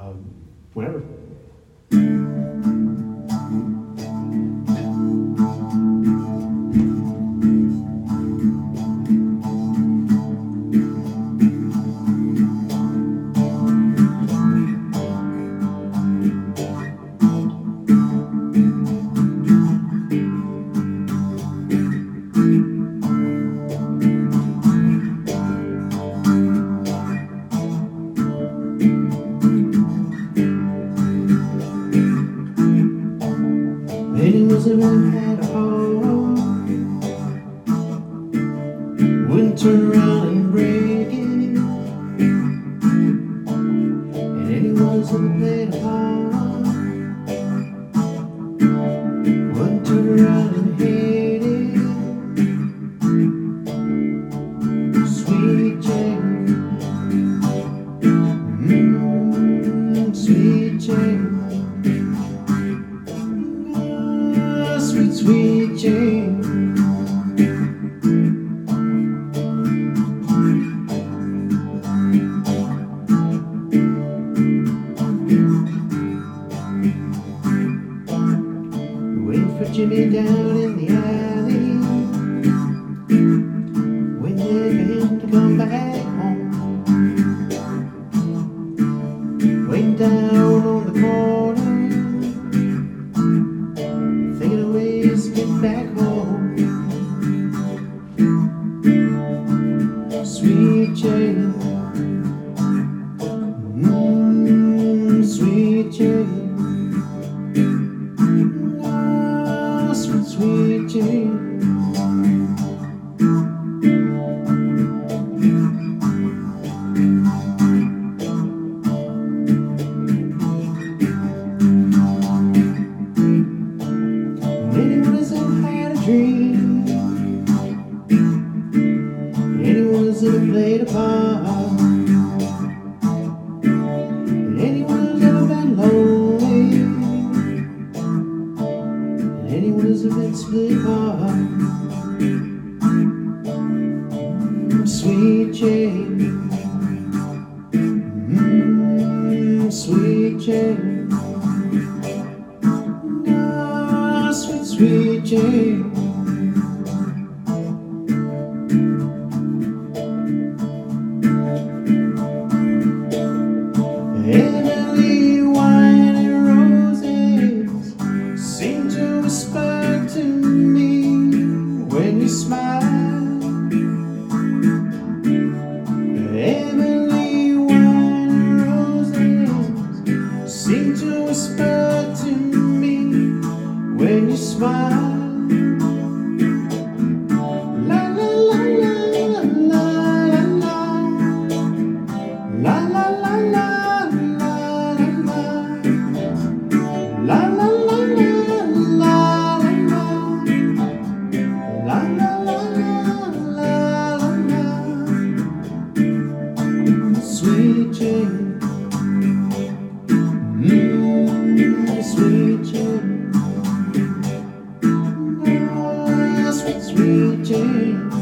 whenever. Lady was a man had a heart, wouldn't turn around and break it. And anyone who played a part wouldn't turn around and hate it. Sweet Jane, sweet Jane. Sweet, sweet Jane. Waiting for Jimmy down in the alley, waiting for him to come back home. Waiting down on the corner, thinking of ways to get back home. Sweet Jane, sweet Jane, oh, sweet, sweet Jane. Anyone has ever had a dream, anyone has ever played a part, and anyone who's ever been lonely, and anyone who's ever been split apart. Sweet Jane, sweet Jane, oh, sweet, sweet Jane. Heavenly wine and roses seem to whisper to me when you smile. Heavenly wine and roses seem to whisper to me when you smile. La la la la la la la la la la. La la la la la la la la la. Sweet Jane, sweet Jane, oh, sweet, sweet Jane.